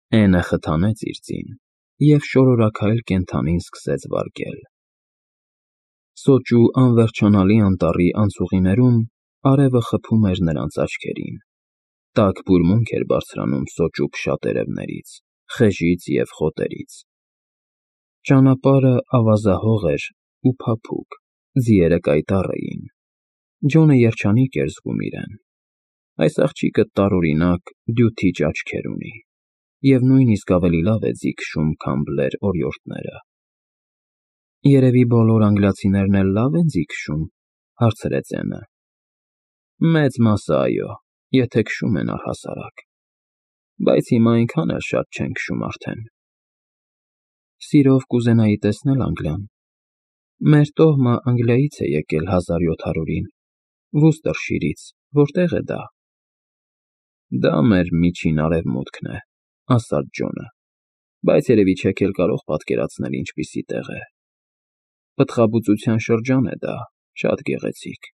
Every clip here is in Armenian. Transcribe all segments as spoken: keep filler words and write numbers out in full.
Էնը խթանեց իր ձին և շորորաքայլ կենդանին սկսեց վարգել։ Սոճու անվերջանալի անտառի անցուղիներում արևը խփում էր նրանց աչքերին, տաք բուրմունք էր բարձրանում սոճու փշատ տերևներից, խեժից և խոտերից։ Ճանապարհը ավազահող էր ու փափուկ, ձիերը կայտառ էին։ Ջոնը երջանիկ էր զգում իրեն։ Այս աղջիկը տարօրինակ, դյութիչ աչքեր ունի և նույնիսկ ավելի լավ է ձի քշում, քան բլեր օրիորդները։ Երևի բոլոր անգլիացիներն էլ լավ են ձի քշում, հարցրեց Էնը։ Մեծ մասը այո, եթե քշում են առհասարակ, բայց հիմա այնքան էլ շատ չեն քշում արդեն։ Սիրով կուզենայի տեսնել Անգլիան։ Մեր տոհմը Անգլիայից է եկել հազար յոթ հարյուրին, Վուստերշիրից, որտեղ է դա։ Դա մեր Միջին Արևմուտքն է, ասաց Ջոնը, բայց երևի չեք էլ կարող պատկերացնել ինչպիսի տեղ է։ Պտղաբուծության շրջան է դա, շատ գեղեցիկ։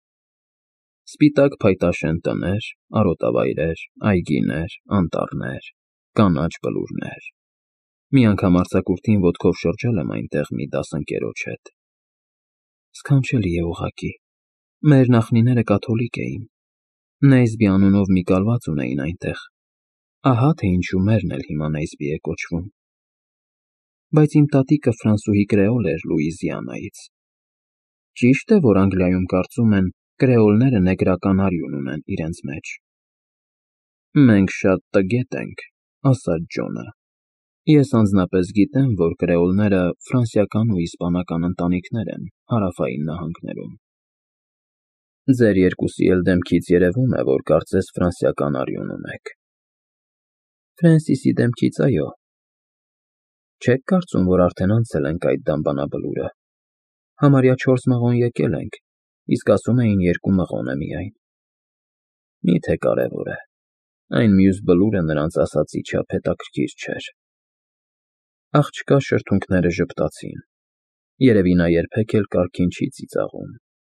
Սպիտակ փայտաշեն տներ, արոտավայրեր, այգիներ, անտառներ, կանաչ բլուրներ։ Մի անգամ արձակուրդին ոտքով շրջել եմ այնտեղ մի դասընկերոջ հետ։ Սքանչելի է ուղղակի։ Մեր նախնիները կաթոլիկ էին։ Նեյսբի անունով մի կալված ունեին այնտեղ։ Ահա թե ինչու մերն էլ հիմա Նեյսբի է կոչվում։ Բայց իմ տատիկը ֆրանսուհի կրեոլ էր Լուիզիանայից։ Ճի՞շտ է, որ Անգլիայում կարծում են, կրեոլները նեգրական արյուն ունեն իրենց մեջ։ Մենք շատ տգետ ենք, ասաց Ջոնը։ Ես անձնապես գիտեմ, որ կրեոլները ֆրանսիական ու իսպանական ընտանիքներ են Հարավային նահանգներում։ Ձեր երկուսի էլ դեմքից երևում է, որ կարծես ֆրանսիական արյուն ունեք։ Ֆրենսիսի դեմքից՝ այո։ Չեք կարծում, որ արդեն անցել ենք այդ դամբանաբլուրը։ Համարյա չորս մղոն եկել ենք, իսկ ասում էին երկու մղոն է միայն։ Մի՞թե կարևոր է։ Այն մյուս բլուրը նրանց ասածի չափ հետաքրքիր չէր։ Աղջկա շրթունքները ժպտացին։ Երևի նա երբեք էլ կարգին չի ծիծաղում։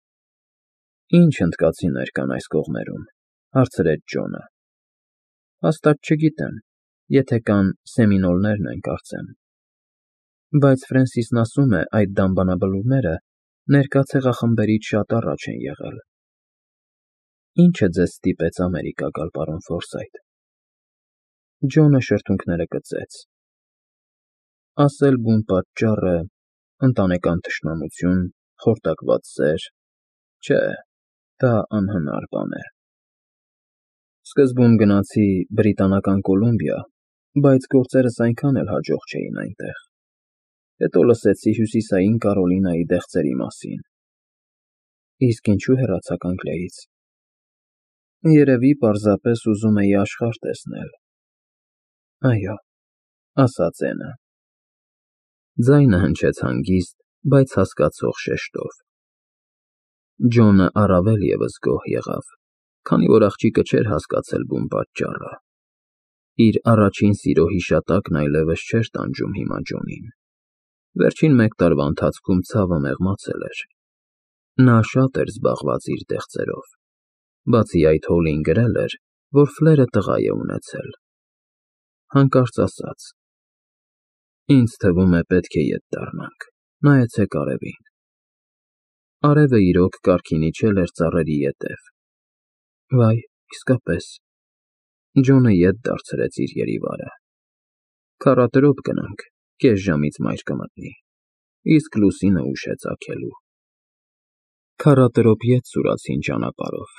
Ինչ հնդկացիներ կան այս կողմերում, հարցրեց Ջոնը։ Հաստատ չգիտեմ, եթե կան սեմինոլներն են կարծեմ։ Բայց Ֆրենսիսն ասում է, այդ դամբանաբլուրները ներկա ցեղախմբերից շատ առաջ են եղել։ Ի՞նչը ձեզ ստիպեց Ամերիկա գալ, պարոն Ֆորսայթ։ Ջոնը շրթունքները կծեց։ Ասել բուն պատճառը, ընտանեկան թշնամություն, խորտակված սեր, չէ, դա անհնար բան է։ Սկզբում գնացի Բրիտանական Կոլումբիա, բայց գործերս այնքան էլ հաջող չէին այնտեղ։ Հետո լսեցի Հյուսիսային Կարոլինայի դեղցերի մասին։ Իսկ ինչու հեռացաք Անգլիայից։ Երևի պարզապես ուզում էի աշխարհ տեսնել։ Այո, ասաց Էնը։ Ձայնը հնչեց հանգիստ, բայց հասկացող շեշտով։ Ջոնը առավել ևս գոհ եղավ, քանի որ աղջիկը չէր հասկացել բուն պատճառը։ Իր առաջին սիրո հիշատակն այլևս չէր տանջում հիմա Ջոնին։ Վերջին մեկ տարվա ընթացքում ցավը մեղմացել էր։ Նա շատ էր զբաղված իր դեղցերով։ Բացի այդ, Հոլին գրել էր, որ Ֆլերը տղա է ունեցել։ Հանկարծ ասաց. Ինձ թվում է, պետք է ետ դառնանք, նայեցեք արևին։ Արևը իրոք կարգին իջել էր ծառերի ետև։ Վայ, իսկապես։ Ջոնը ետ դարձրեց իր երիվարը։ Քառատրոպ գնանք, կես ժամից մայր կմտնի, իսկ լուսինը ուշ է ծագելու։ Քառատրոպ ետ սուրացին ճանապարհով։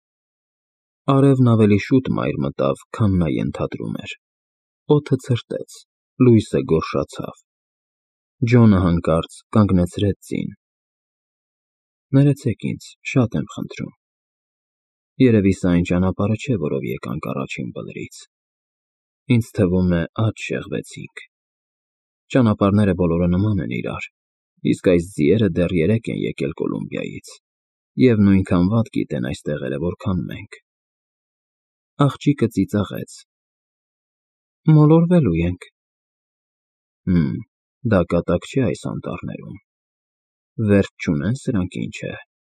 Արևն ավելի շուտ մայր մտավ, քան նա ենթադրում էր։ Օդը ցրտեց, լույսը գորշացավ։ Ջոնը հանկարծ կանգնեցրեց ձին։ Ներեցեք ինձ, շատ եմ խնդրում։ Երևի սա այն ճանապարհը չէ, որով եկանք առաջին բլրից։ Ինձ թվում է, աջ շեղվեցինք։ Ճանապարհները բոլորը նման են իրար, իսկ այս ձիերը դեռ երեկ են եկել Կոլումբիայից և նույնքան վատ գիտեն այս տեղերը, որքան մենք։ Աղջիկը ծիծաղեց։ Մոլորվելու ենք։ Հըմ, դա կատակ չէ այս անտառներում։ Վերջ չունեն սրանք, ինչ է։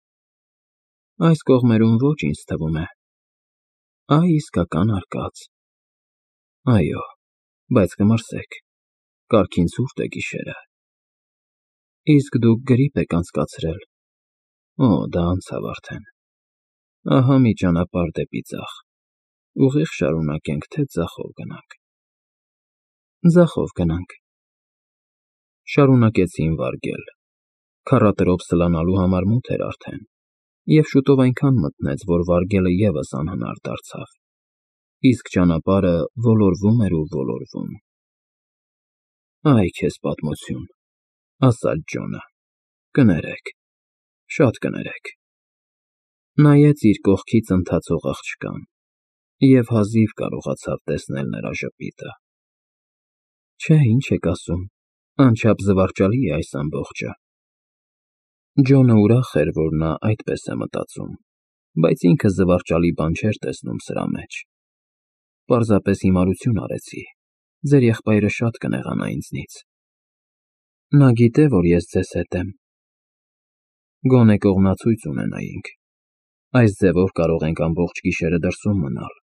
Այս կողմերում ոչ, ինձ թվում է։ Այ իսկական արկած։ Այո, բայց կմրսեք, կարգին ցուրտ է գիշերը։ Իսկ դուք գրիպ եք անցկացրել։ Օ, դա անցավ արդեն։ Ահա մի ճանապարհ դեպի ձախ։ Ուղիղ շարունակենք, թե ձախով գնանք։ Ձախով գնանք։ Շարունակեցին վարգել։ Քառատրոփ սլանալու համար մութ էր արդեն, և շուտով այնքան մթնեց, որ վարգելը ևս անհնար դարձավ, իսկ ճանապարհը ոլորվում էր ու ոլորվում։ Այ քեզ պատմություն, ասաց Ջոնը, կներեք, շատ կներեք։ Նայեց իր կողքից ընթացող աղջկան և հազիվ կարողացավ տեսնել նրա ժպիտը։ Չէ, ինչ եք ասում, անչափ զվարճալի է այս ամբողջը։ Ջոնը ուրախ էր, որ նա այդպես է մտածում, բայց ինքը զվարճալի բան չէր տեսնում սրա մեջ։ Պարզապես հիմարություն արեցի, ձեր եղբայրը շատ կնեղանա ինձնից։ Նա գիտե, որ ես ձեզ հետ եմ։ Գոնե կողմնացույց ունենայինք, այս ձևով կարող ենք ամբողջ գիշերը դրսում մնալ։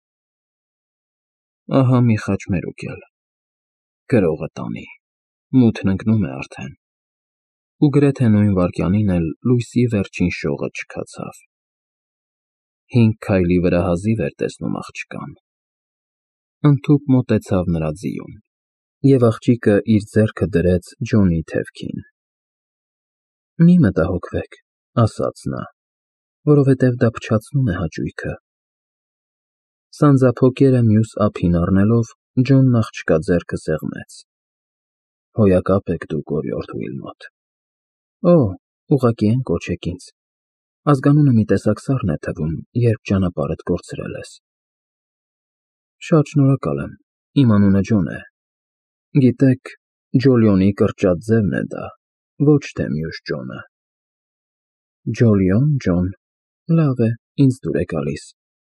Ահա մի խաչմերուկ էլ, գրողը տանի, մութն ընկնում է արդեն։ Ու գրեթե նույն վայրկյանին էլ լույսի վերջին շողը չքացավ։ Հինգ քայլի վրա հազիվ էր տեսնում աղջկան։ Ընդհուպ մոտեցավ նրա ձիուն, և աղջիկը իր ձեռքը դրեց Ջոնի թևքին։ Մի մտահոգվեք, ասաց նա, որովհետև դա փչացնում է հաճույքը։ Սանձափոկերը մյուս ափին առնելով, Ջոնն աղջկա ձեռքը սեղմեց։ Հոյակապ եք դուք, օրիորդ Ուիլմոտ։ Օ, ուղղակի էն կոչեք ինձ։ Ազգանունը մի տեսակ սառն է թվում, երբ ճանապարհդ կորցրել ես։ Շատ շնորհակալ եմ, իմ անունը Ջոն է։ Գիտեք, Ջոլիոնի կրճատ ձևն է դա, ոչ թե մյուս Ջոնը։ Ջոլիոն, Ջոն, լավ է, ինձ դուր է գալիս։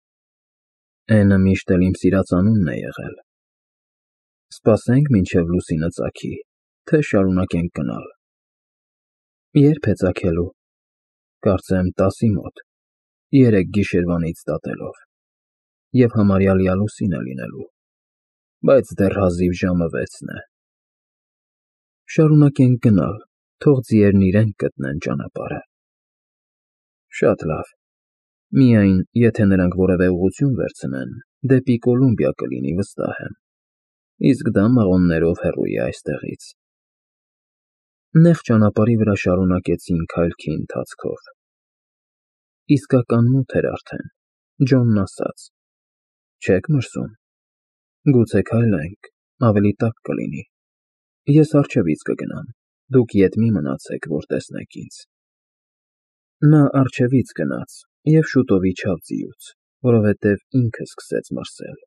Էնը միշտ էլ իմ սիրածանունն է եղել։ Սպասենք մինչև լուսինը ծագի, թե շարունակենք գնալ։ Ե՞րբ է ծագելու։ Կարծեմ տասի մոտ, երեկ գիշերվանից դատելով, և համարյա լիալուսին է լինելու, բայց դեռ հազիվ ժամը վեցն է։ Շարունակենք գնալ, թող ձիերն իրենք գտնեն ճանապարհը։ Շատ լավ, միայն եթե նրանք որևէ ուղղություն վերցնեն, դեպի Կոլումբիա կլինի, վստահ եմ, իսկ դա մաղոններով հեռու է այստեղից։ Նեղ ճանապարհի վրա շարունակեցին քայլքի ընթացքով։ Իսկական մութ էր արդեն, Ջոնն ասաց. Չեք մրսում։ Գուցե քայլենք, ավելի տաք կլինի։ Ես առջևից կգնամ, դուք ետ մի մնացեք, որ տեսնեք ինձ։ Նա առջևից գնաց և շուտով իջավ ձիուց, որովհետև ինքը սկսեց մրսել։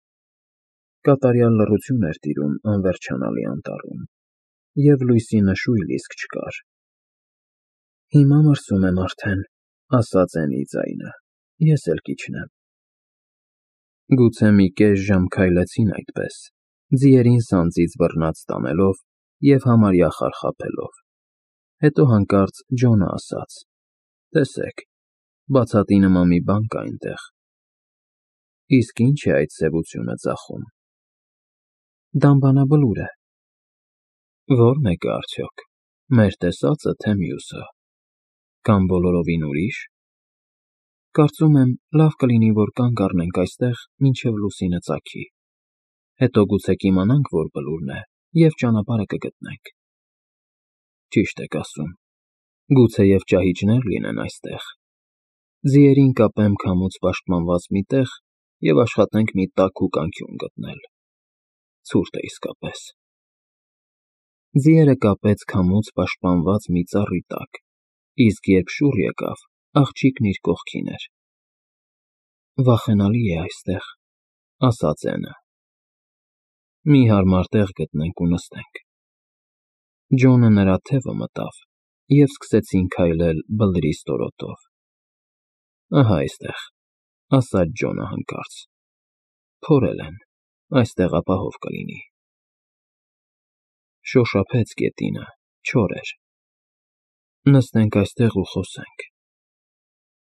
Կատարյալ լռություն էր տիրում անվերջանալի անտառում, և լույսի նշույլ իսկ չկար։ Հիմա մրսում եմ արդեն, ասաց Էնի ձայնը, ես էլ կիջնեմ։ Գուցե մի կես ժամ քայլեցին այդպես, ձիերին սանձից բռնած տանելով և համարյա խարխափելով։ Հետո հանկարծ Ջոնը ասաց. Տեսեք, բացատի նման մի բան կա այնտեղ։ Իսկ ի՞նչ է այդ սևությունը ծախում։ Դամբանաբլուր է։ Ո՞ր մեկը արդյոք, մեր տեսածը, թե մյուսը, կամ բոլորովին ուրիշ։ Կարծում եմ, լավ կլինի, որ կանգ առնենք այստեղ, մինչև լուսինը ծագի։ Հետո գուցե կիմանանք, որ բլուրն է, և ճանապարհը կգտնենք։ Ճիշտ եք ասում, գուցեև ճահիճներ լինեն այստեղ։ Ձիերին կապեմ քամուց պաշտպանված մի տեղ և աշխատենք մի տաք ու կանկյուն գտնել։ Ցուրտ է իսկապես։ Ձիերը կապեց քամուց պաշտպանված մի ծառի տակ, իսկ երբ շուռ եկավ, աղջիկն իր կողքին էր։ Վախենալի է այստեղ, ասաց Էնը։ Մի հարմար տեղ գտնենք ու նստենք։ Ջոնը նրա թևը մտավ, և սկսեցին քայլել բլրի ստորոտով։ Ահա այստեղ, ասաց Ջոնը հանկարծ։ Փորել են, այստեղ ապահով կլինի։ Շոշափեց գետինը, չոր էր։ Նստենք այստեղ ու խոսենք։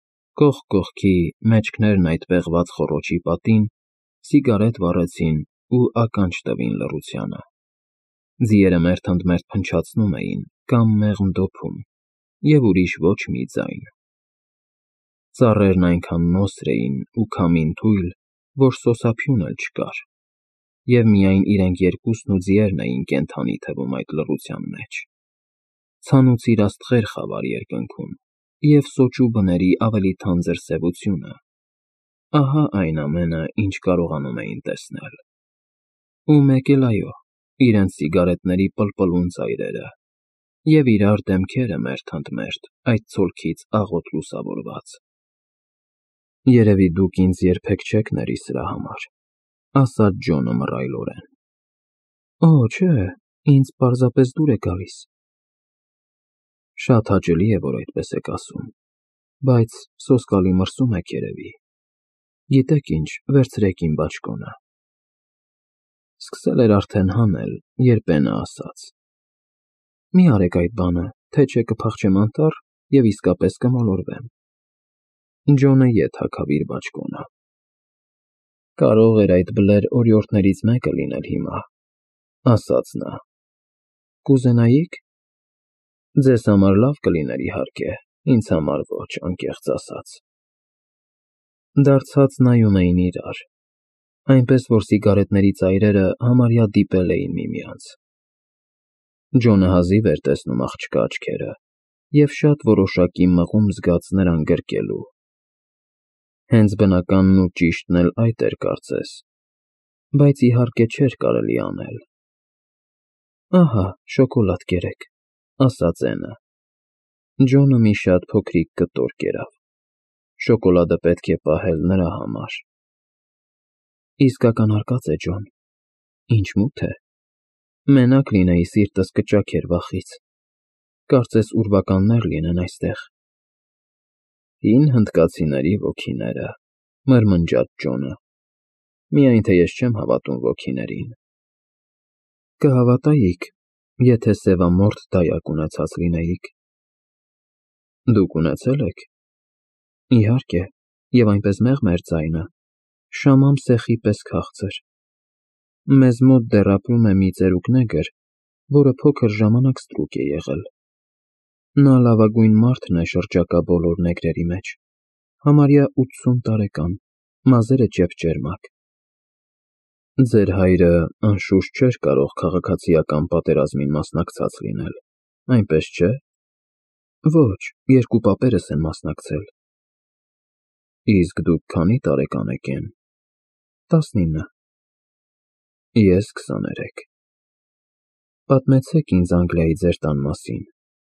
Կողք կողքի, մեջքներն այդ պեղված խոռոչի պատին, սիգարետ վառեցին ու ականջ տվին լռությանը։ Ձիերը մերթ ընդ մերթ փնչացնում էին կամ մեղմ դոփում, և ուրիշ ոչ մի ձայն։ Ծառերն այնքան նոսր էին ու քամին թույլ, որ սոսափյուն էլ չկար, և միայն իրենք երկուսն ու ձիերն էին կենդանի թվում այդ լռության մեջ։ Ցանուցիր աստղեր խավար երկնքում, և սոճու բների ավելի թանձր սևությունը։ Ահա այն ամենը, ինչ կարողանում էին տեսնել։ Ու մեկ էլ, այո, իրենց սիգարետների պլպլուն ծայրերը, և իրար դեմքերը մերթ ընդ մերթ այդ ցոլքից աղոտ լուսավորված։ Երևի դուք ինձ երբեք չեք ների սրա համար, ասաց Ջոնը մռայլորեն։ Օ, չէ, ինձ պարզապես դուր է գալիս։ Շատ հաճելի է, որ այդպես եք ասում, բայց սոսկալի մրսում եք երևի։ Գիտեք ինչ, վերցրեք իմ բաճկոնը։ Սկսել էր արդեն հանել, երբ Էնը ասաց. Մի արեք այդ բանը, թե չէ կփախչեմ անտառ և իսկապես կմոլորվեմ։ Ջոնը ետ հագավ իր բաճկոնը։ Կարող էր այդ բլեր օրիորդներից մեկը լինել հիմա, ասաց նա։ Կուզենայի՞ք։ Ձեզ համար լավ կլիներ, իհարկե, ինձ համար ոչ, անկեղծ ասած։ Դարձած նայում էին իրար, այնպես որ սիգարետների ծայրերը համարյա դիպել էին միմյանց։ Ջոնը հազիվ էր տեսնում աղջկա աչքերը և շատ որոշակի մղում զգաց նրան գրկելու։ Հենց բնականն ու ճիշտն էլ այդ էր կարծես, բայց իհարկե չէր կարելի անել։ Ահա, շոկոլադ կերեք, ասաց Էնը։ Ջոնը մի շատ փոքրիկ կտոր կերավ։ Շոկոլադը պետք է պահել նրա համար։ Իսկական արկած է, Ջոն։ Ինչ մութ է։ Մենակ լինեի, սիրտս կճաքեր վախից։ Կարծես ուրվականներ լինեն այստեղ։ Հին հնդկացիների ոգիները, մրմնջաց Ջոնը։ Միայն թե ես չեմ հավատում ոգիներին։ Կհավատայիք, եթե սևամորթ դայակ ունեցած լինեիք։ Դուք ունեցե՞լ եք։ Իհարկե, և այնպես մեղմ էր ձայնը, շամամ սեխի պես քաղցր։ Մեզ մոտ դեռ ապրում է մի ծերուկ նեգր, որը փոքր ժամանակ ստրուկ է եղել։ Նա լավագույն մարդն է շրջակա բոլոր նեգրերի մեջ, համարյա ութսուն տարեկան, մազերը ճեպճերմակ։ Ձեր հայրը, անշուշտ, չէր կարող քաղաքացիական պատերազմին մասնակցած լինել, այնպես չէ։ Ոչ, երկու պապերս են մասնակցել։ Իսկ դուք քանի տարեկան եք են։ Տասնինը։ Ես քսաներեք։ Պատմեցեք ինձ Անգլիայի ձեր տան մասին։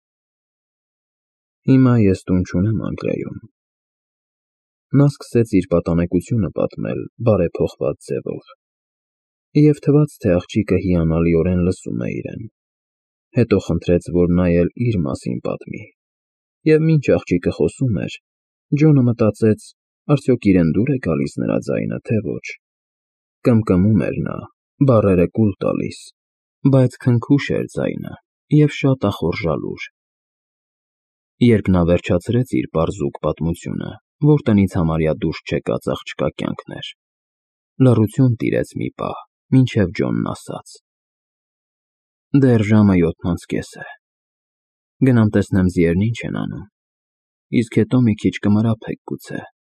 Հիմա ես տուն չունեմ Անգլիայում։ Նա սկսեց իր պատանեկությունը պատմել բարեփոխված ձևով, և թվաց, թե աղջիկը հիանալիորեն լսում է իրեն։ Հետո խնդրեց, որ նա էլ իր մասին պատմի, և մինչ աղջիկը խոսում էր, Ջոնը մտածեց, արդյոք իրեն դուր է գալիս նրա ձայնը, թե ոչ։ Կմկմում էր նա, բառերը կուլ տալիս, բայց քնքուշ էր ձայնը և շատ ախորժալուր։ Երբ նա վերջացրեց իր պարզուկ պատմությունը, որ տնից համարյա դուրս չեկած աղջկա կյանքն էր, լռություն տիրեց մի պահ, մինչև Ջոնն ասաց. Դեռ ժամը յոթն անց կես է։ Գնամ տեսնեմ ձիերն ինչ են անում, իսկ հետո մի քիչ կմրափեք գուցե։